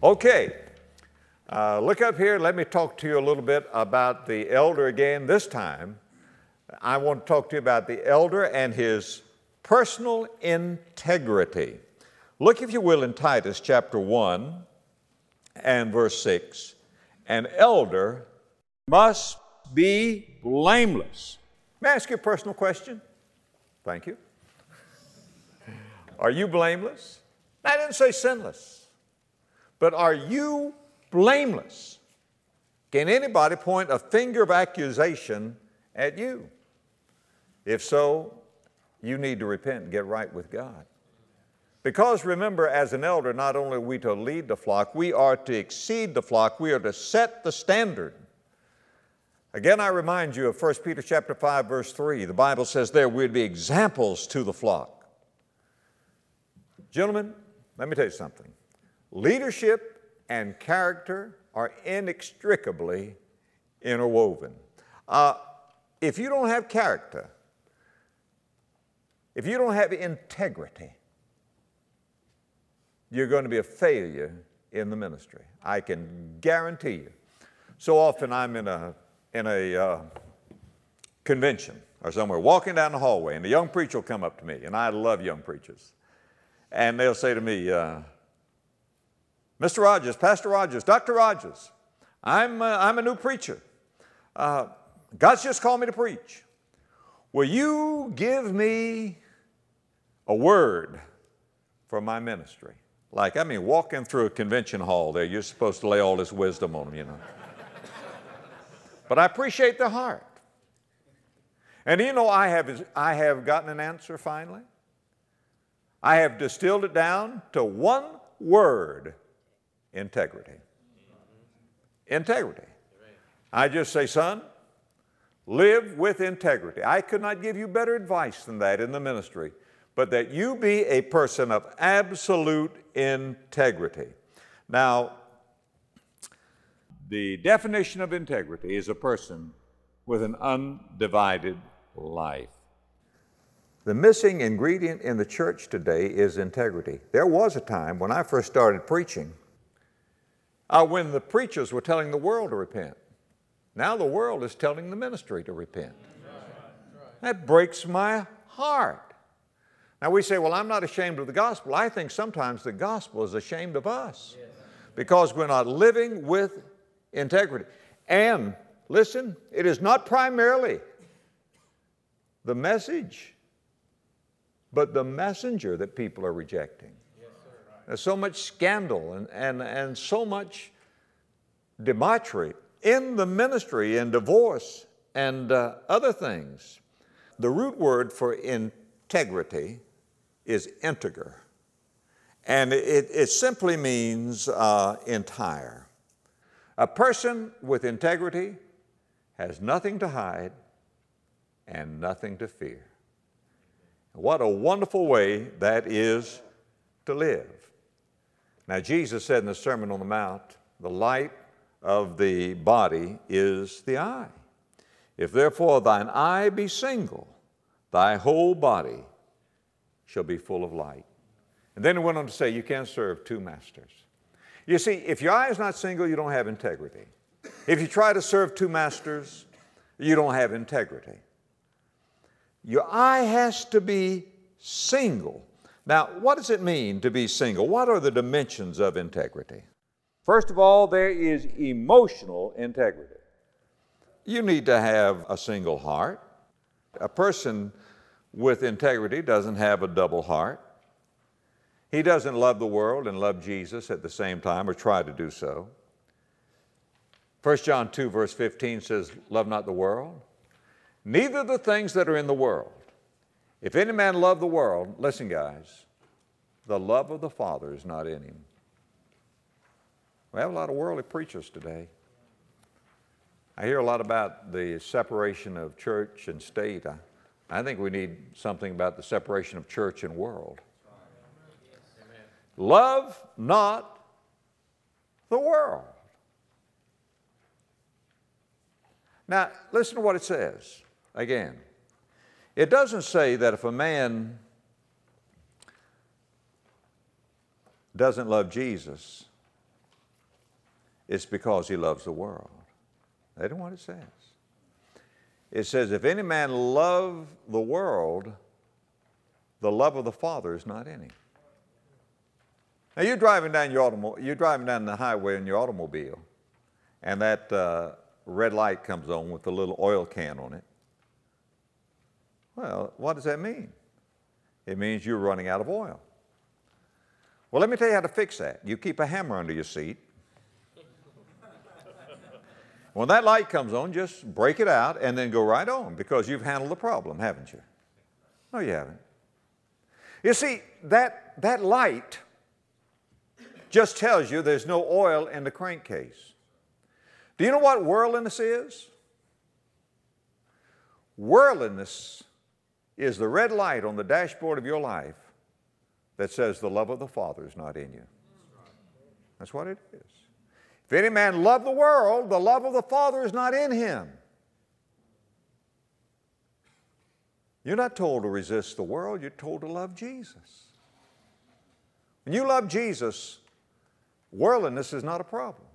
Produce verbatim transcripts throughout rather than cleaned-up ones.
Okay, uh, look up here. Let me talk to you a little bit about the elder again. This time, I want to talk to you about the elder and his personal integrity. Look, if you will, in Titus chapter one and verse six. An elder must be blameless. May I ask you a personal question? Thank you. Are you blameless? I didn't say sinless, but are you blameless? Can anybody point a finger of accusation at you? If so, you need to repent and get right with God. Because remember, as an elder, not only are we to lead the flock, we are to exceed the flock. We are to set the standard. Again, I remind you of First Peter chapter five, verse three. The Bible says there we're to be examples to the flock. Gentlemen, let me tell you something. Leadership and character are inextricably interwoven. Uh, if you don't have character, if you don't have integrity, you're going to be a failure in the ministry. I can guarantee you. So often I'm in a, in a uh, convention or somewhere, walking down the hallway, and a young preacher will come up to me, and I love young preachers. And they'll say to me, uh, Mister Rogers, Pastor Rogers, Doctor Rogers, I'm, uh, I'm a new preacher. Uh, God's just called me to preach. Will you give me a word for my ministry? Like, I mean, walking through a convention hall there, you're supposed to lay all this wisdom on them, you know. But I appreciate their heart. And you know, I have, I have gotten an answer finally. I have distilled it down to one word: integrity. Integrity. I just say, son, live with integrity. I could not give you better advice than that in the ministry, but that you be a person of absolute integrity. Now, the definition of integrity is a person with an undivided life. The missing ingredient in the church today is integrity. There was a time when I first started preaching, uh, when the preachers were telling the world to repent. Now the world is telling the ministry to repent. That breaks my heart. Now we say, well, I'm not ashamed of the gospel. I think sometimes the gospel is ashamed of us because we're not living with integrity. And listen, it is not primarily the message, but the messenger that people are rejecting. There's so much scandal and, and, and so much debauchery in the ministry and divorce and uh, other things. The root word for integrity is integer, and it, it simply means uh, entire. A person with integrity has nothing to hide and nothing to fear. What a wonderful way that is to live. Now, Jesus said in the Sermon on the Mount, the light of the body is the eye. If therefore thine eye be single, thy whole body shall be full of light. And then he went on to say, you can't serve two masters. You see, if your eye is not single, you don't have integrity. If you try to serve two masters, you don't have integrity. Your eye has to be single. Now, what does it mean to be single? What are the dimensions of integrity? First of all, there is emotional integrity. You need to have a single heart. A person with integrity doesn't have a double heart. He doesn't love the world and love Jesus at the same time, or try to do so. First John two, verse fifteen says, love not the world, neither the things that are in the world. If any man love the world, listen guys, the love of the Father is not in him. We have a lot of worldly preachers today. I hear a lot about the separation of church and state. I, I think we need something about the separation of church and world. Amen. Love not the world. Now, listen to what it says again. It doesn't say that if a man doesn't love Jesus, it's because he loves the world. That isn't what it says. It says, if any man love the world, the love of the Father is not in him. Now you're driving down your automobile, you're driving down the highway in your automobile, and that uh, red light comes on with the little oil can on it. Well, what does that mean? It means you're running out of oil. Well, let me tell you how to fix that. You keep a hammer under your seat. When that light comes on, just break it out and then go right on, because you've handled the problem, haven't you? No, you haven't. You see, that, that light just tells you there's no oil in the crankcase. Do you know what worldliness is? Worldliness is the red light on the dashboard of your life that says the love of the Father is not in you. That's what it is. If any man love the world, the love of the Father is not in him. You're not told to resist the world, you're told to love Jesus. When you love Jesus, worldliness is not a problem.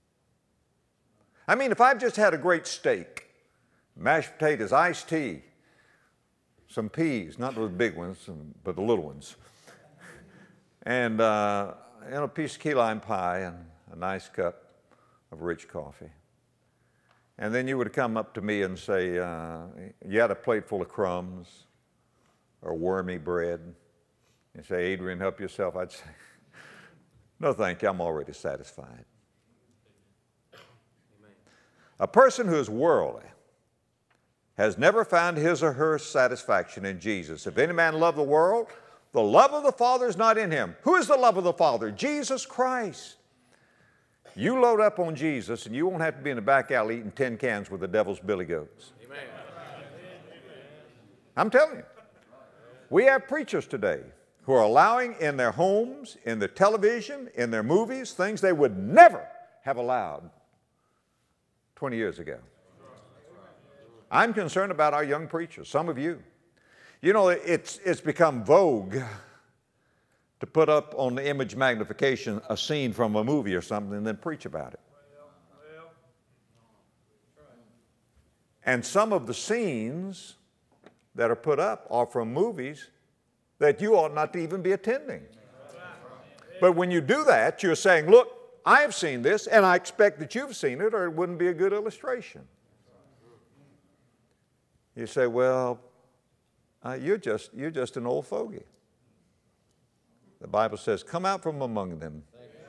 I mean, if I've just had a great steak, mashed potatoes, iced tea, some peas, not those big ones, but the little ones, and uh, you know, a piece of key lime pie and a nice cup of rich coffee. And then you would come up to me and say, uh, you had a plate full of crumbs or wormy bread. You say, Adrian, help yourself. I'd say, no, thank you, I'm already satisfied. Amen. A person who is worldly has never found his or her satisfaction in Jesus. If any man love the world, the love of the Father is not in him. Who is the love of the Father? Jesus Christ. You load up on Jesus and you won't have to be in the back alley eating tin cans with the devil's billy goats. Amen. I'm telling you. We have preachers today who are allowing in their homes, in their television, in their movies, things they would never have allowed twenty years ago. I'm concerned about our young preachers, some of you. You know, it's, it's become vogue to put up on the image magnification a scene from a movie or something and then preach about it. And some of the scenes that are put up are from movies that you ought not to even be attending. But when you do that, you're saying, look, I have seen this and I expect that you've seen it or it wouldn't be a good illustration. You say, well, uh, you're just, you're just an old fogey. The Bible says, come out from among them.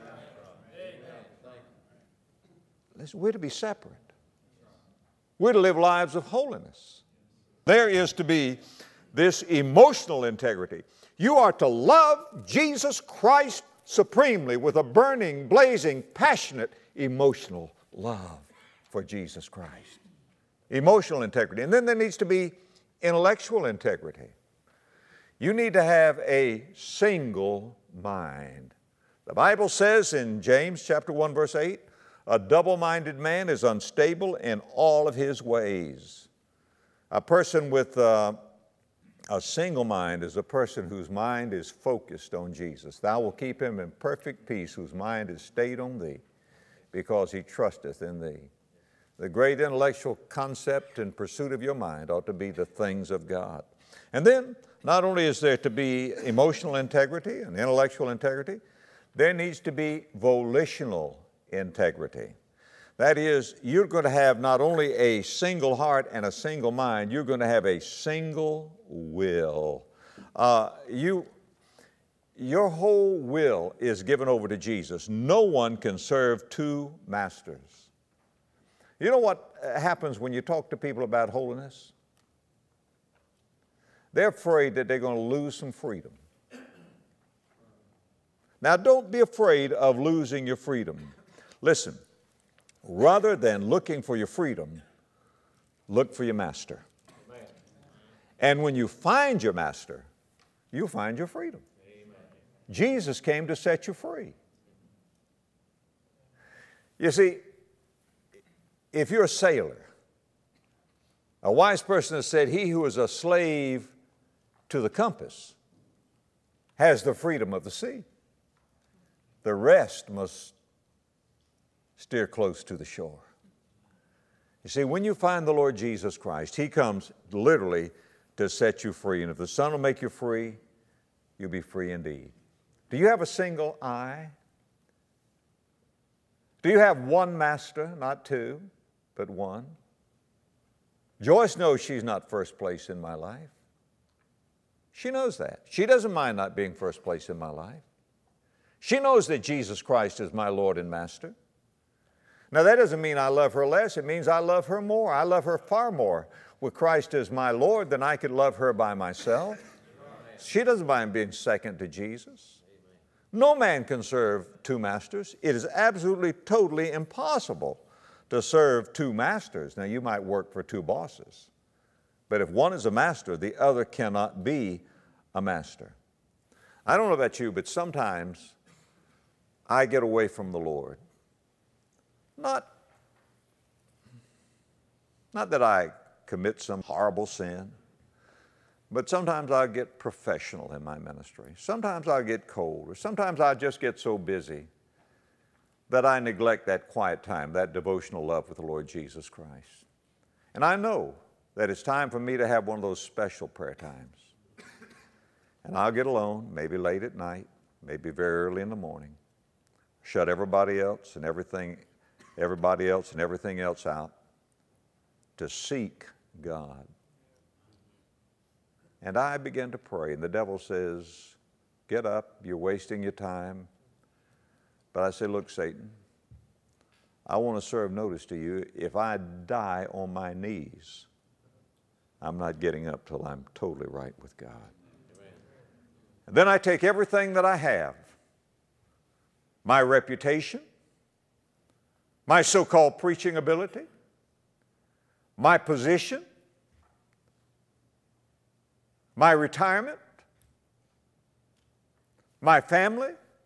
Listen, we're to be separate. We're to live lives of holiness. There is to be this emotional integrity. You are to love Jesus Christ supremely with a burning, blazing, passionate, emotional love for Jesus Christ. Emotional integrity. And then there needs to be intellectual integrity. You need to have a single mind. The Bible says in James chapter one verse eight, a double-minded man is unstable in all of his ways. A person with uh, a single mind is a person whose mind is focused on Jesus. Thou wilt keep him in perfect peace whose mind is stayed on thee, because he trusteth in thee. The great intellectual concept and pursuit of your mind ought to be the things of God. And then, not only is there to be emotional integrity and intellectual integrity, there needs to be volitional integrity. That is, you're going to have not only a single heart and a single mind, you're going to have a single will. Uh, you, your whole will is given over to Jesus. No one can serve two masters. You know what happens when you talk to people about holiness? They're afraid that they're going to lose some freedom. Now, don't be afraid of losing your freedom. Listen, rather than looking for your freedom, look for your master. Amen. And when you find your master, you'll find your freedom. Amen. Jesus came to set you free. You see, if you're a sailor, a wise person has said, he who is a slave to the compass has the freedom of the sea. The rest must steer close to the shore. You see, when you find the Lord Jesus Christ, He comes literally to set you free. And if the Son will make you free, you'll be free indeed. Do you have a single eye? Do you have one master, not two, but one? Joyce knows she's not first place in my life. She knows that. She doesn't mind not being first place in my life. She knows that Jesus Christ is my Lord and Master. Now, that doesn't mean I love her less. It means I love her more. I love her far more with Christ as my Lord than I could love her by myself. She doesn't mind being second to Jesus. No man can serve two masters. It is absolutely, totally impossible to serve two masters. Now, you might work for two bosses, but if one is a master, the other cannot be a master. I don't know about you, but sometimes I get away from the Lord. Not, not that I commit some horrible sin, but sometimes I get professional in my ministry. Sometimes I get cold, or sometimes I just get so busy that I neglect that quiet time, that devotional love with the Lord Jesus Christ. And I know that it's time for me to have one of those special prayer times. And I'll get alone, maybe late at night, maybe very early in the morning, shut everybody else and everything, everybody else and everything else out to seek God. And I begin to pray, and the devil says, get up, you're wasting your time. But I say, look, Satan, I want to serve notice to you. If I die on my knees, I'm not getting up till I'm totally right with God. Amen. And then I take everything that I have, my reputation, my so-called preaching ability, my position, my retirement, my family,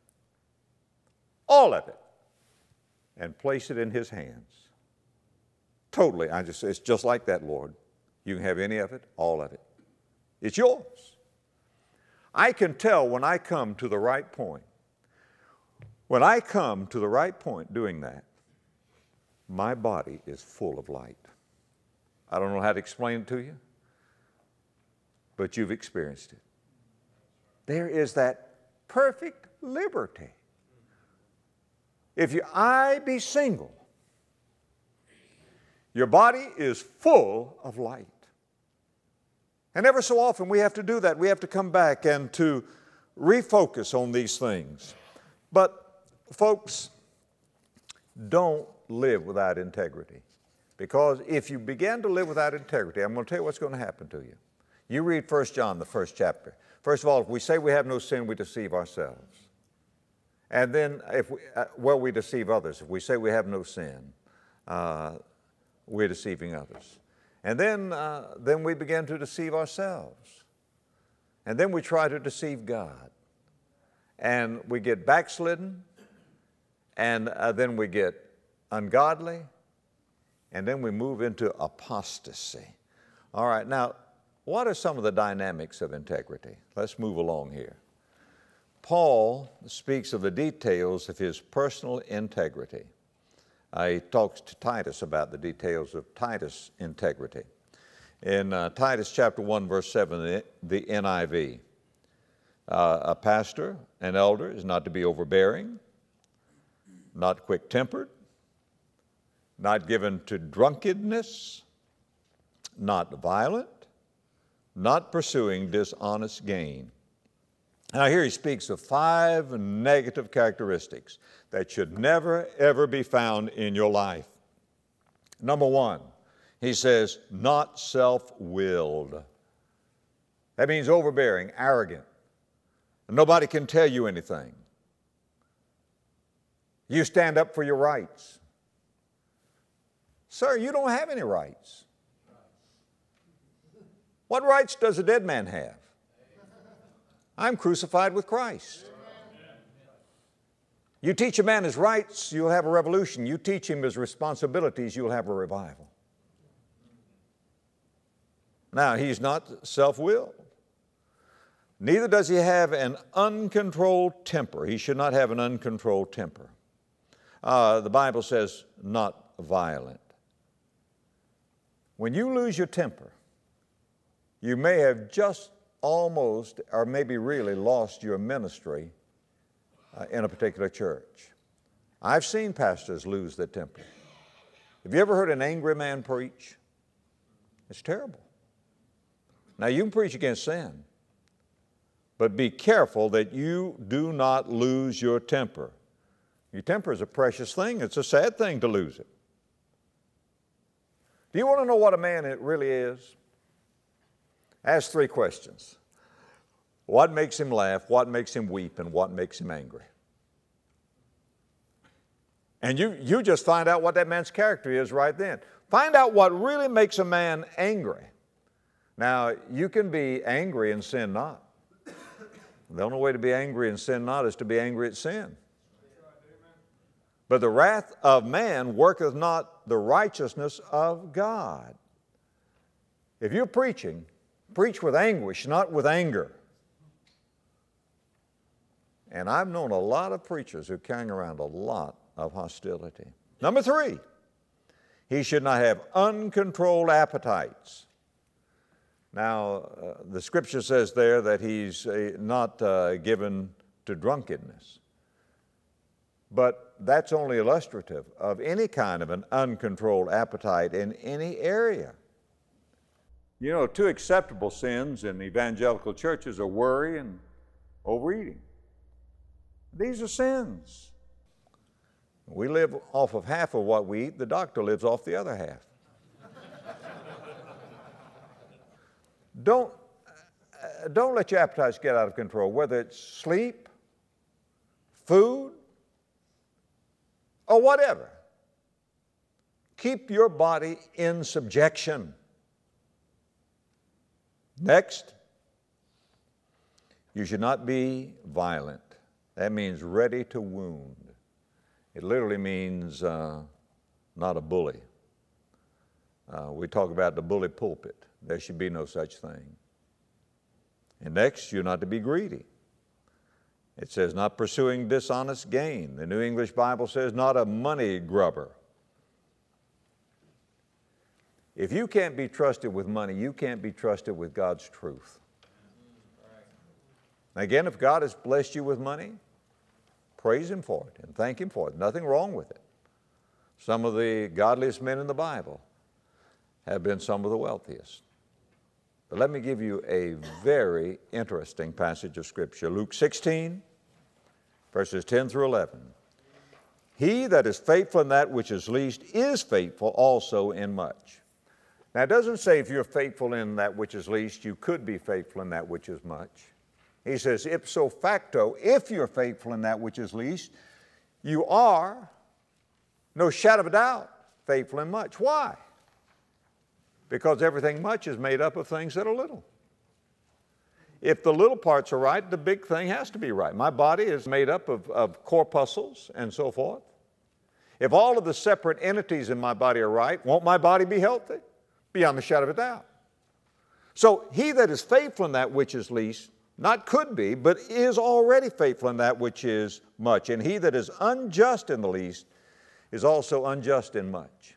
all of it, and place it in His hands. Totally, I just, it's just like that, Lord. You can have any of it, all of it. It's yours. I can tell when I come to the right point. When I come to the right point doing that, my body is full of light. I don't know how to explain it to you, but you've experienced it. There is that perfect liberty. If your eye be single, your body is full of light. And ever so often we have to do that. We have to come back and to refocus on these things. But folks, don't live without integrity. Because if you begin to live without integrity, I'm going to tell you what's going to happen to you. You read First John, the first chapter. First of all, if we say we have no sin, we deceive ourselves. And then, if we, uh, well, we deceive others. If we say we have no sin, uh, we're deceiving others. And then, uh, then we begin to deceive ourselves. And then we try to deceive God. And we get backslidden, and uh, then we get ungodly, and then we move into apostasy. All right, now, what are some of the dynamics of integrity? Let's move along here. Paul speaks of the details of his personal integrity. Uh, he talks to Titus about the details of Titus' integrity. In uh, Titus chapter one, verse seven, the, the N I V, uh, a pastor, an elder, is not to be overbearing, not quick-tempered, not given to drunkenness, not violent, not pursuing dishonest gain. Now here he speaks of five negative characteristics that should never, ever be found in your life. Number one, he says, not self-willed. That means overbearing, arrogant. Nobody can tell you anything. You stand up for your rights. Sir, you don't have any rights. What rights does a dead man have? I'm crucified with Christ. You teach a man his rights, you'll have a revolution. You teach him his responsibilities, you'll have a revival. Now, he's not self-willed. Neither does he have an uncontrolled temper. He should not have an uncontrolled temper. Uh, the Bible says not violent. When you lose your temper, you may have just almost or maybe really lost your ministry uh, in a particular church. I've seen pastors lose their temper. Have you ever heard an angry man preach? It's terrible. Now, you can preach against sin, but be careful that you do not lose your temper. Your temper is a precious thing. It's a sad thing to lose it. Do you want to know what a man it really is? Ask three questions. What makes him laugh? What makes him weep? And what makes him angry? And you, you just find out what that man's character is right then. Find out what really makes a man angry. Now, you can be angry and sin not. The only way to be angry and sin not is to be angry at sin. But the wrath of man worketh not the righteousness of God. If you're preaching, preach with anguish, not with anger. And I've known a lot of preachers who carry around a lot of hostility. Number three, he should not have uncontrolled appetites. Now, uh, the Scripture says there that he's uh, not uh, given to drunkenness. But that's only illustrative of any kind of an uncontrolled appetite in any area. You know, two acceptable sins in evangelical churches are worry and overeating. These are sins. We live off of half of what we eat. The doctor lives off the other half. Don't, uh, don't let your appetites get out of control, whether it's sleep, food, or whatever. Keep your body in subjection. Next, you should not be violent. That means ready to wound. It literally means uh, not a bully. Uh, we talk about the bully pulpit. There should be no such thing. And next, you're not to be greedy. It says not pursuing dishonest gain. The New English Bible says not a money grubber. If you can't be trusted with money, you can't be trusted with God's truth. Again, if God has blessed you with money, praise Him for it and thank Him for it. Nothing wrong with it. Some of the godliest men in the Bible have been some of the wealthiest. But let me give you a very interesting passage of Scripture. Luke sixteen, verses ten through eleven. He that is faithful in that which is least is faithful also in much. Now, it doesn't say if you're faithful in that which is least, you could be faithful in that which is much. He says, ipso facto, if you're faithful in that which is least, you are, no shadow of a doubt, faithful in much. Why? Because everything much is made up of things that are little. If the little parts are right, the big thing has to be right. My body is made up of, of corpuscles and so forth. If all of the separate entities in my body are right, won't my body be healthy? Beyond the shadow of a doubt. So he that is faithful in that which is least, not could be, but is already faithful in that which is much. And he that is unjust in the least is also unjust in much.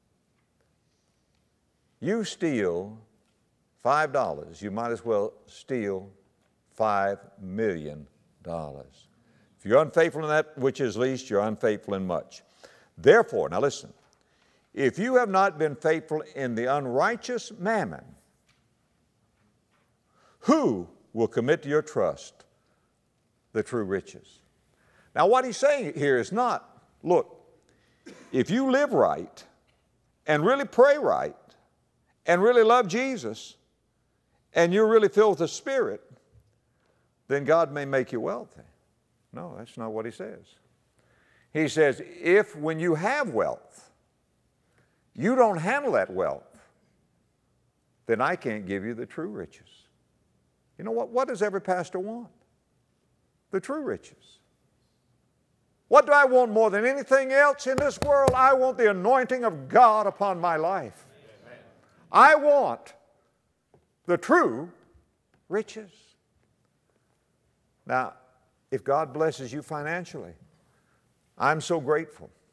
You steal five dollars, you might as well steal five million dollars. If you're unfaithful in that which is least, you're unfaithful in much. Therefore, now listen, if you have not been faithful in the unrighteous mammon, who will commit to your trust the true riches? Now, what he's saying here is not, look, if you live right and really pray right and really love Jesus and you're really filled with the Spirit, then God may make you wealthy. No, that's not what he says. He says, if when you have wealth, you don't handle that wealth, then I can't give you the true riches. You know what? What does every pastor want? The true riches. What do I want more than anything else in this world? I want the anointing of God upon my life. Amen. I want the true riches. Now, if God blesses you financially, I'm so grateful.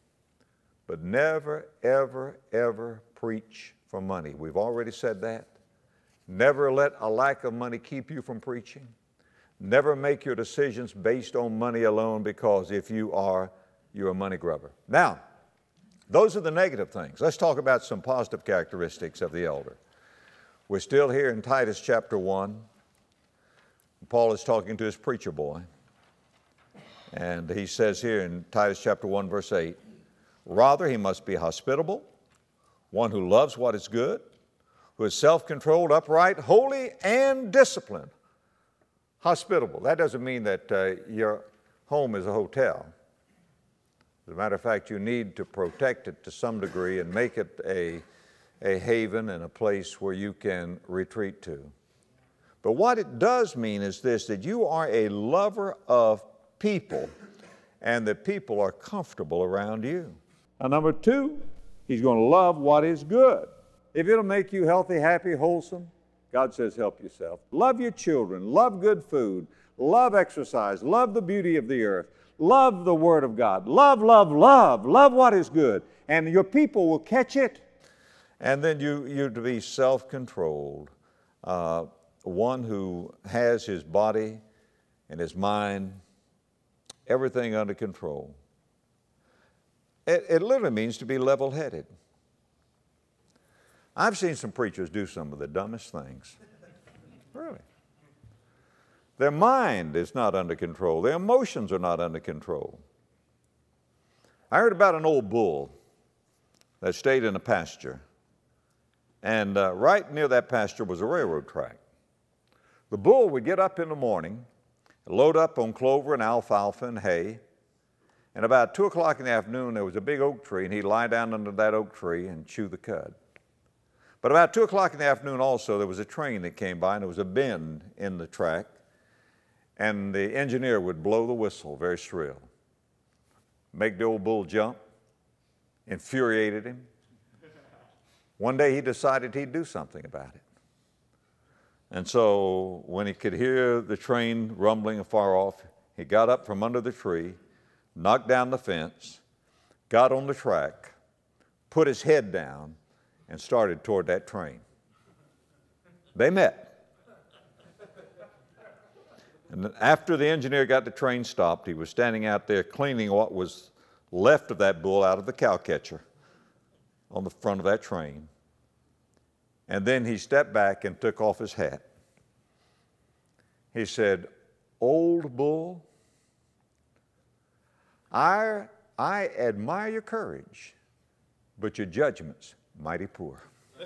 But never, ever, ever preach for money. We've already said that. Never let a lack of money keep you from preaching. Never make your decisions based on money alone, because if you are, you're a money grubber. Now, those are the negative things. Let's talk about some positive characteristics of the elder. We're still here in Titus chapter one. Paul is talking to his preacher boy. And he says here in Titus chapter one, verse eight, rather he must be hospitable, one who loves what is good, who is self-controlled, upright, holy, and disciplined. Hospitable. That doesn't mean that uh, your home is a hotel. As a matter of fact, you need to protect it to some degree and make it a, a haven and a place where you can retreat to. But what it does mean is this, that you are a lover of people and that people are comfortable around you. And number two, he's going to love what is good. If it'll make you healthy, happy, wholesome, God says help yourself. Love your children, love good food, love exercise, love the beauty of the earth, love the Word of God, love, love, love, love what is good, and your people will catch it. And then you, you're to be self-controlled, uh, one who has his body and his mind, everything under control. It, it literally means to be level-headed. I've seen some preachers do some of the dumbest things. Really. Their mind is not under control. Their emotions are not under control. I heard about an old bull that stayed in a pasture. And uh, right near that pasture was a railroad track. The bull would get up in the morning, load up on clover and alfalfa and hay, and about two o'clock in the afternoon there was a big oak tree, and he'd lie down under that oak tree and chew the cud. But about two o'clock in the afternoon also there was a train that came by, and there was a bend in the track, and the engineer would blow the whistle very shrill, make the old bull jump, infuriated him. One day he decided he'd do something about it. And so when he could hear the train rumbling afar off, he got up from under the tree, knocked down the fence, got on the track, put his head down, and started toward that train. They met. And after the engineer got the train stopped, he was standing out there cleaning what was left of that bull out of the cow catcher on the front of that train. And then he stepped back and took off his hat. He said, "Old bull, I, I admire your courage, but your judgment's mighty poor."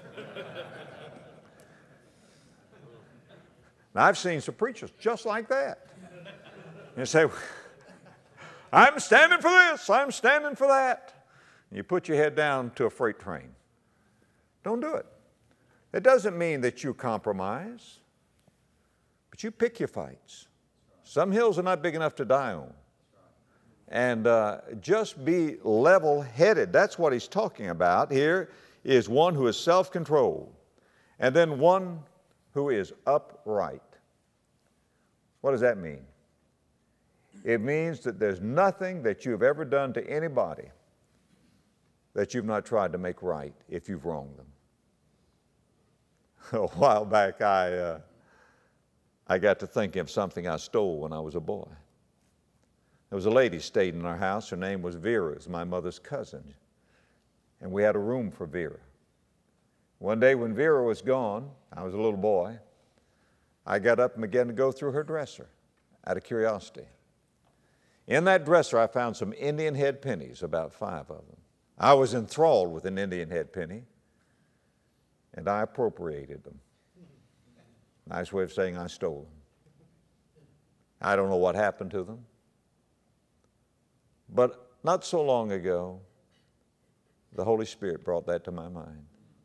Now, I've seen some preachers just like that. You say, "I'm standing for this, I'm standing for that." And you put your head down to a freight train. Don't do it. It doesn't mean that you compromise, but you pick your fights. Some hills are not big enough to die on. And uh, just be level-headed. That's what he's talking about here, is one who is self-controlled, and then one who is upright. What does that mean? It means that there's nothing that you've ever done to anybody that you've not tried to make right if you've wronged them. A while back, I, uh, I got to thinking of something I stole when I was a boy. There was a lady stayed in our house. Her name was Vera. It was my mother's cousin. And we had a room for Vera. One day when Vera was gone, I was a little boy, I got up and began to go through her dresser out of curiosity. In that dresser, I found some Indian head pennies, about five of them. I was enthralled with an Indian head penny, and I appropriated them. Nice way of saying I stole them. I don't know what happened to them. But not so long ago, the Holy Spirit brought that to my mind.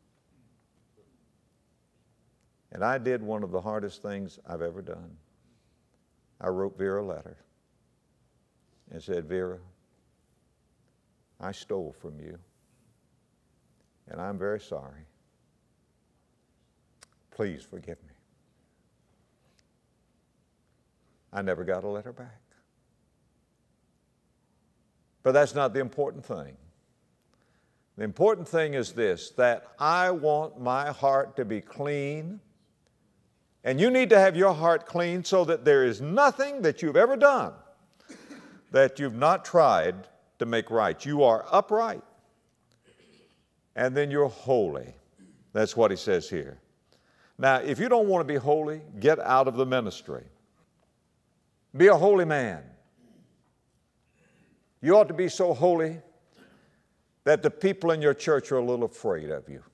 And I did one of the hardest things I've ever done. I wrote Vera a letter and said, "Vera, I stole from you, and I'm very sorry. Please forgive me." I never got a letter back. But that's not the important thing. The important thing is this, that I want my heart to be clean, and you need to have your heart clean so that there is nothing that you've ever done that you've not tried to make right. You are upright, and then you're holy. That's what he says here. Now, if you don't want to be holy, get out of the ministry. Be a holy man. You ought to be so holy that the people in your church are a little afraid of you.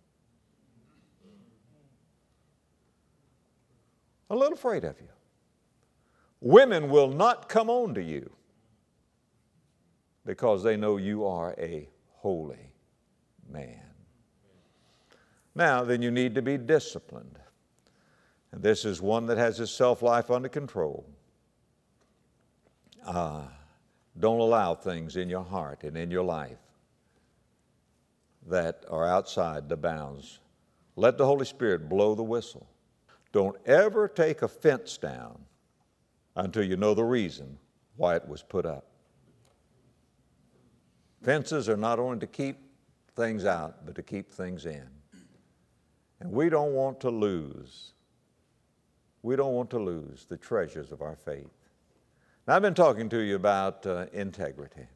A little afraid of you. Women will not come on to you because they know you are a holy man. Now, then you need to be disciplined. And this is one that has his self-life under control. Uh, don't allow things in your heart and in your life that are outside the bounds. Let the Holy Spirit blow the whistle. Don't ever take a fence down until you know the reason why it was put up. Fences are not only to keep things out, but to keep things in. And we don't want to lose, we don't want to lose the treasures of our faith. Now, I've been talking to you about uh, integrity.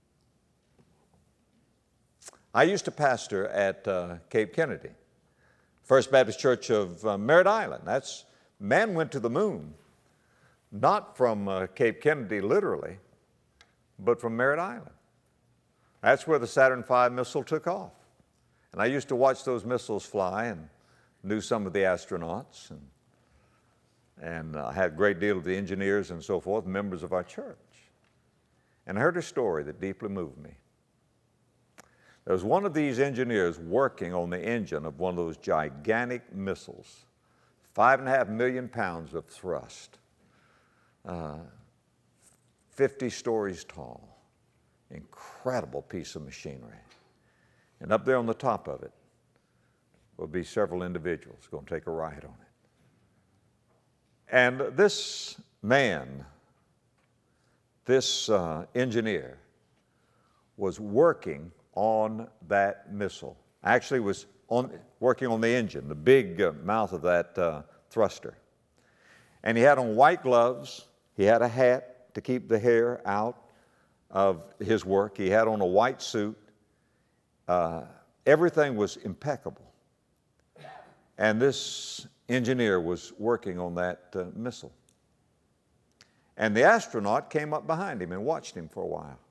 I used to pastor at uh, Cape Kennedy, First Baptist Church of uh, Merritt Island. That's, man went to the moon, not from uh, Cape Kennedy literally, but from Merritt Island. That's where the Saturn five missile took off. And I used to watch those missiles fly and knew some of the astronauts, and, and I uh, had a great deal of the engineers and so forth, members of our church. And I heard a story that deeply moved me. There was one of these engineers working on the engine of one of those gigantic missiles, five and a half million pounds of thrust, uh, fifty stories tall, incredible piece of machinery. And up there on the top of it will be several individuals going to take a ride on it. And this man, this uh, engineer, was working on that missile. Actually was on, working on the engine, the big uh, mouth of that uh, thruster. And he had on white gloves. He had a hat to keep the hair out of his work. He had on a white suit. Uh, everything was impeccable. And this engineer was working on that uh, missile. And the astronaut came up behind him and watched him for a while.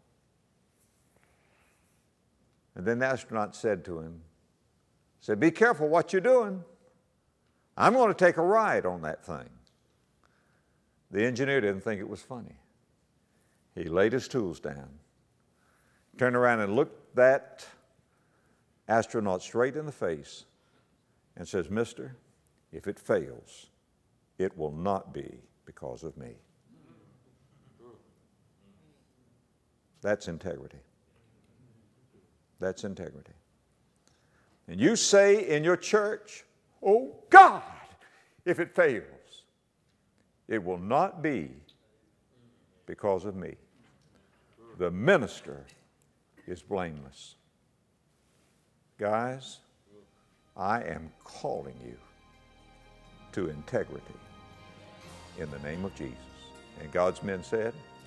And then the astronaut said to him, said, "Be careful what you're doing. I'm going to take a ride on that thing." The engineer didn't think it was funny. He laid his tools down, turned around and looked that astronaut straight in the face and says, "Mister, if it fails, it will not be because of me." That's integrity. That's integrity. And you say in your church, "Oh God, if it fails, it will not be because of me." The minister is blameless. Guys, I am calling you to integrity in the name of Jesus. And God's men said,